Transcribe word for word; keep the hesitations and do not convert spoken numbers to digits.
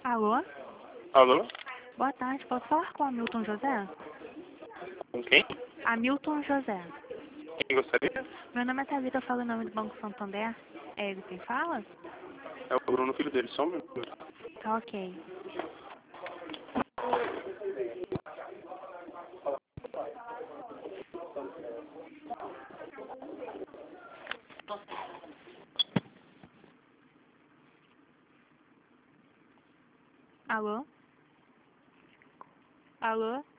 Alô? Alô? Boa tarde, posso falar com Hamilton José? Com quem? Hamilton José. Quem gostaria? Meu nome é Thalita, eu falo em nome do Banco Santander. É ele quem fala? É o Bruno, filho dele, só um minuto. Tá ok. Alô? Alô?